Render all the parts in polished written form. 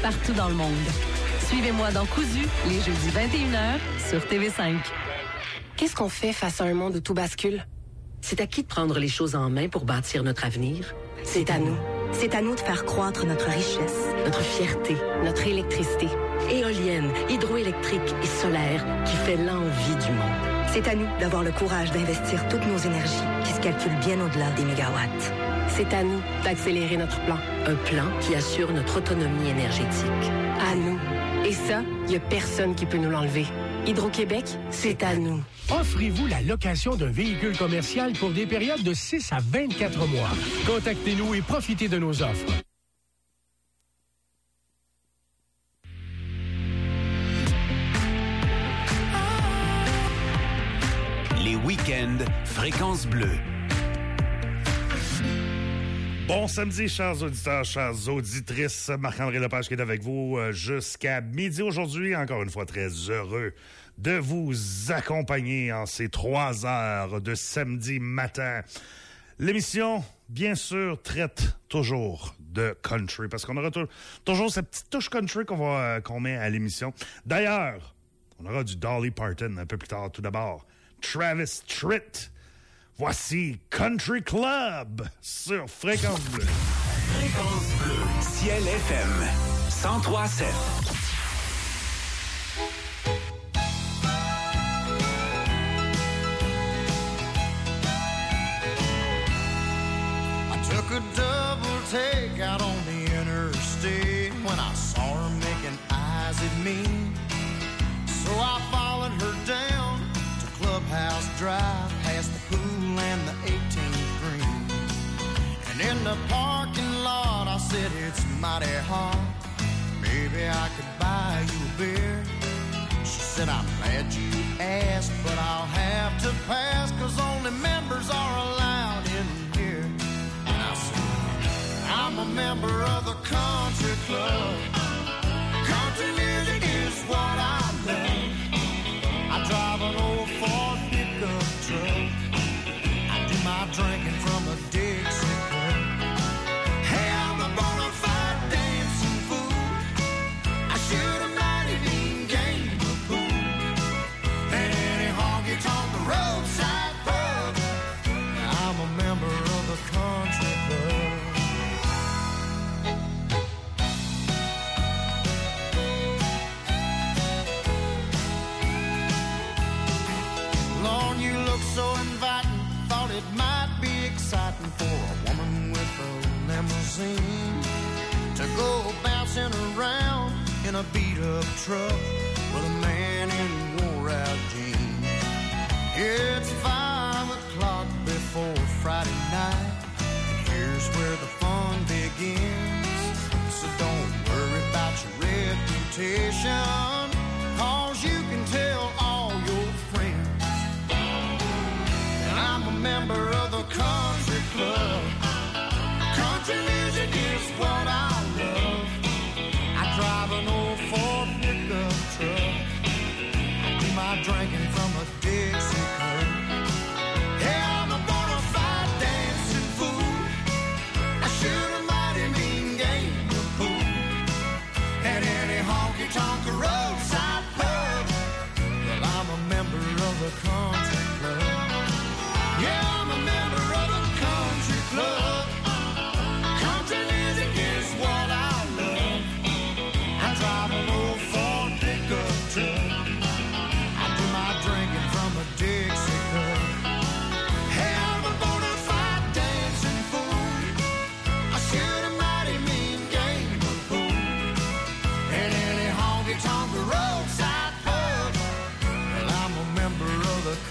partout dans le monde. Suivez-moi dans Cousu, les jeudis 21h sur TV5. Qu'est-ce qu'on fait face à un monde où tout bascule? C'est à qui de prendre les choses en main pour bâtir notre avenir? C'est à nous. C'est à nous de faire croître notre richesse. Notre fierté, notre électricité. Éolienne, hydroélectrique et solaire qui fait l'envie du monde. C'est à nous d'avoir le courage d'investir toutes nos énergies qui se calculent bien au-delà des mégawatts. C'est à nous d'accélérer notre plan. Un plan qui assure notre autonomie énergétique. À nous. Et ça, il n'y a personne qui peut nous l'enlever. Hydro-Québec, c'est à nous. Offrez-vous la location d'un véhicule commercial pour des périodes de 6 à 24 mois. Contactez-nous et profitez de nos offres. Les week-ends, Fréquence Bleue. Bon samedi, chers auditeurs, chères auditrices. Marc-André Lepage qui est avec vous jusqu'à midi aujourd'hui. Encore une fois, très heureux de vous accompagner en ces 3 heures de samedi matin. L'émission, bien sûr, traite toujours de country parce qu'on aura toujours cette petite touche country qu'on met à l'émission. D'ailleurs, on aura du Dolly Parton un peu plus tard. Tout d'abord, Travis Tritt. Voici Country Club sur Fréquence Bleue. Fréquence Bleue. Ciel FM 103.7. I took a double take out on the interstate when I saw her making eyes at me. So I followed her down to Clubhouse Drive, past the pool and the 18th green. And in the parking lot I said, it's mighty hot, maybe I could buy you a beer. She said, I'm glad you asked, but I'll have to pass, 'cause only members are allowed in here. And I said, I'm a member of the country club. Country music is what I love. I drive an old Ford pickup truck. I do my drinking from a Dixie cup. Hey, I'm a bona fide dancing fool. I shoot a mighty mean game of pool. And any honky-tonk roadside pub. I'm a member of the country club. Lord, you look so inviting. Thought it might be exciting for a woman with a limousine to go bouncing around in a beat-up truck with a man in wore-out jeans. It's 5 o'clock before Friday night, and here's where the fun begins. So don't worry about your reputation, 'cause you can tell all your friends. And I'm a member of the country club. Country music is what I love. I drive an old Ford pickup truck. I do my drinking from a Dixie cup. Yeah, I'm a bona fide dancing fool. I shoot a mighty mean game of pool. At any honky-tonk roadside pub. Well, I'm a member of the country club. Yeah, I'm a member of the country club. Country music is what I love. I drive an old Ford pickup truck. I do my drinking from a Dixie cup. Hey, I'm a bona fide dancing fool. I shoot a mighty mean game of pool. At any honky-tonk roadside pub. Well, I'm a member of the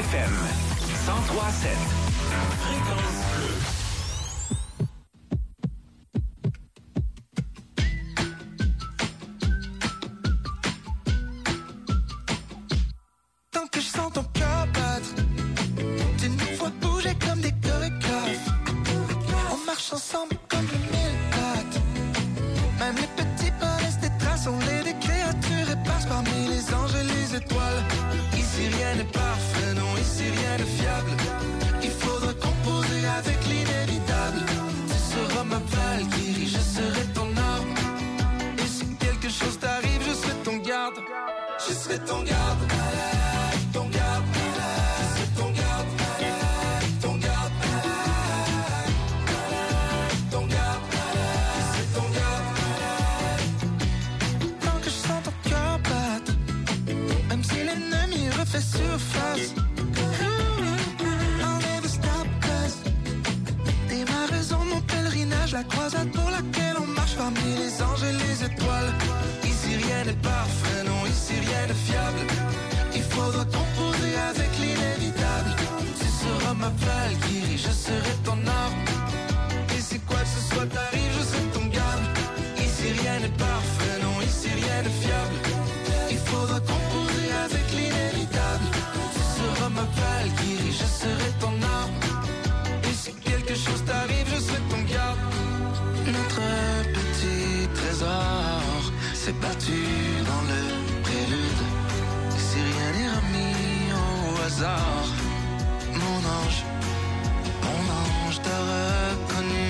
FM 103.7. Fréquence bleue. Tant que je sens ton cœur battre, tu nous vois bouger comme des chorégraphes. On marche ensemble comme le mille pattes. Même les petits pas laissent des traces, on les des créatures et passent parmi les anges et les étoiles. Ici rien n'est parfait, non, ici rien n'est fiable. Il faudra composer avec l'inévitable. Tu seras ma valkyrie, je serai ton arme. Et si quelque chose t'arrive, je serai ton garde. Je serai ton garde. Ton garde, je serai ton garde. Ton garde, ton garde, je serai ton garde. Tant que je sens ton cœur battre, même si l'ennemi refait surface, I'll never stop 'cause t'es ma raison, mon pèlerinage, la croisade pour laquelle on marche parmi les anges et les étoiles. Ici rien n'est parfait, non, ici rien n'est fiable. Il faudra composer avec l'inévitable. Tu seras ma valkyrie, je serai ton arme. Et si quoi que ce soit t'arrive, je serai ton garde. Ici rien n'est parfait, non, ici rien n'est fiable. Il faudra composer avec l'inévitable. Tu seras ma valkyrie, je serai ton arme. Et si quelque chose t'arrive, je serai ton garde. Notre petit trésor s'est battu dans le prélude. Si rien n'est remis au hasard, mon ange t'a reconnu.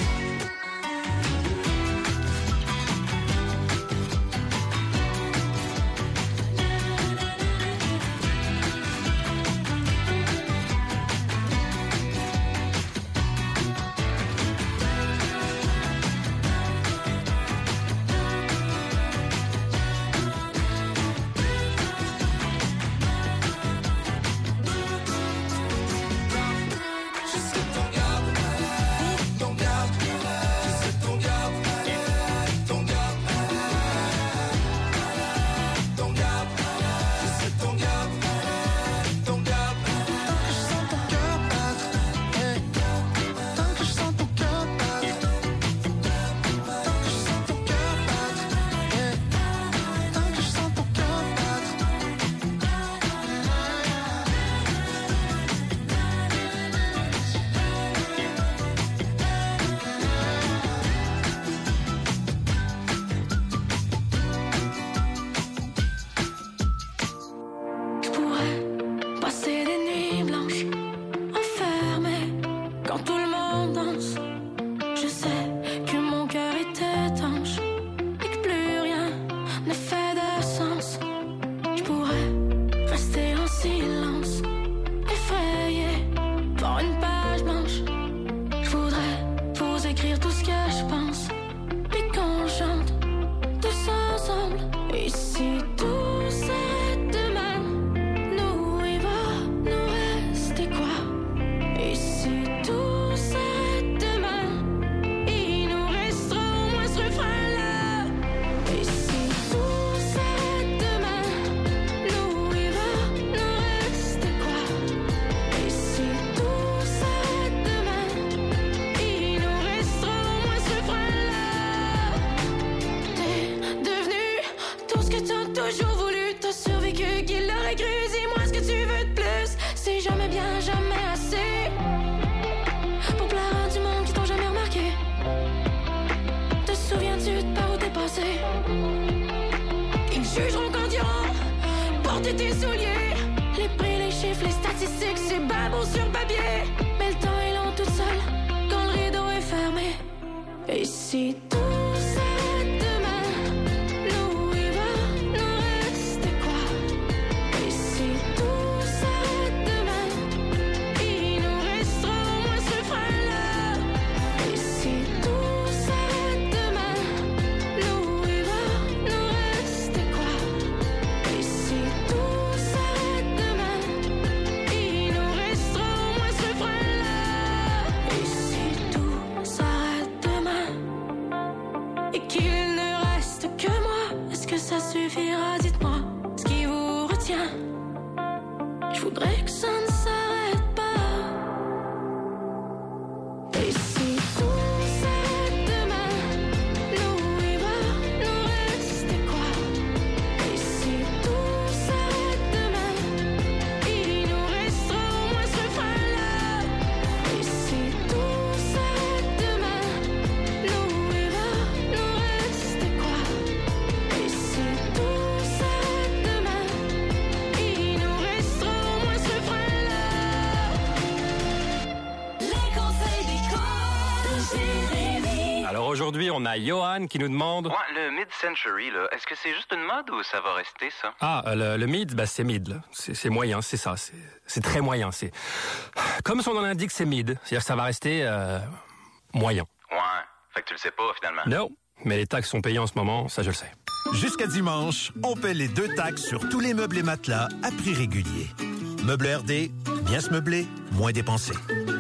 aujourd'hui, on a Johan qui nous demande... Ouais, le mid-century, là, est-ce que c'est juste une mode ou ça va rester, ça? Ah, le mid, ben, c'est mid, là. C'est moyen, c'est ça. C'est très moyen. C'est comme son nom l'indique, c'est mid. C'est-à-dire que ça va rester moyen. Ouais, fait que tu le sais pas, finalement. Non, mais les taxes sont payées en ce moment, ça je le sais. Jusqu'à dimanche, on paie les 2 taxes sur tous les meubles et matelas à prix régulier. Meubles RD, bien se meubler, moins dépenser.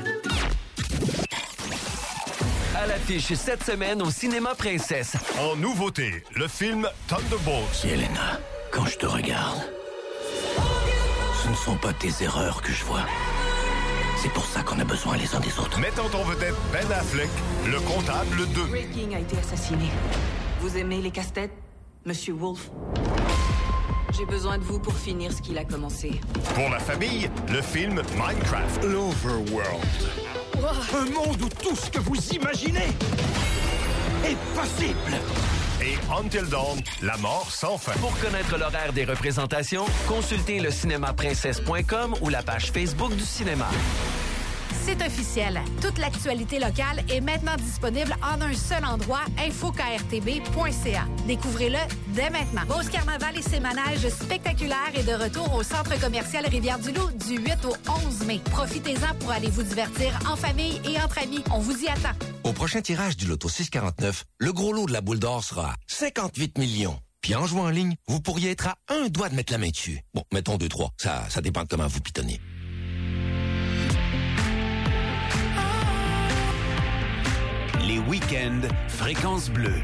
À l'affiche cette semaine au Cinéma Princesse. En nouveauté, le film Thunderbolts. Yelena, quand je te regarde, ce ne sont pas tes erreurs que je vois. C'est pour ça qu'on a besoin les uns des autres. Mettant en vedette Ben Affleck, le comptable 2. Ray King a été assassiné. Vous aimez les casse-têtes, Monsieur Wolf? J'ai besoin de vous pour finir ce qu'il a commencé. Pour la famille, le film Minecraft. L'Overworld. Un monde où tout ce que vous imaginez est possible. Et Until Dawn, la mort sans fin. Pour connaître l'horaire des représentations, consultez le cinémaprincesse.com ou la page Facebook du cinéma. C'est officiel. Toute l'actualité locale est maintenant disponible en un seul endroit, infokrtb.ca. Découvrez-le dès maintenant. Beauce Carnaval et ses manèges spectaculaires est de retour au Centre commercial Rivière-du-Loup du 8 au 11 mai. Profitez-en pour aller vous divertir en famille et entre amis. On vous y attend. Au prochain tirage du Loto 649, le gros lot de la boule d'or sera à 58 millions. Puis en jouant en ligne, vous pourriez être à un doigt de mettre la main dessus. Bon, mettons 2-3. Ça dépend de comment vous pitonnez. Les week-ends, Fréquence Bleue.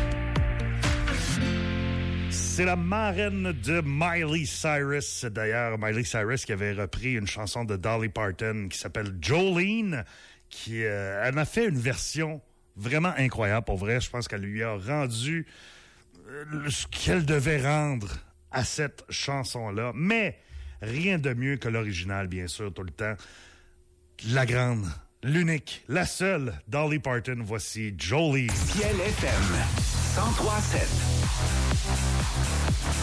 C'est la marraine de Miley Cyrus. D'ailleurs, Miley Cyrus qui avait repris une chanson de Dolly Parton qui s'appelle Jolene, elle a fait une version vraiment incroyable. Pour vrai, je pense qu'elle lui a rendu ce qu'elle devait rendre à cette chanson-là. Mais rien de mieux que l'original, bien sûr, tout le temps. La grande, l'unique, la seule Dolly Parton. Voici Jolene. Ciel FM 103.7.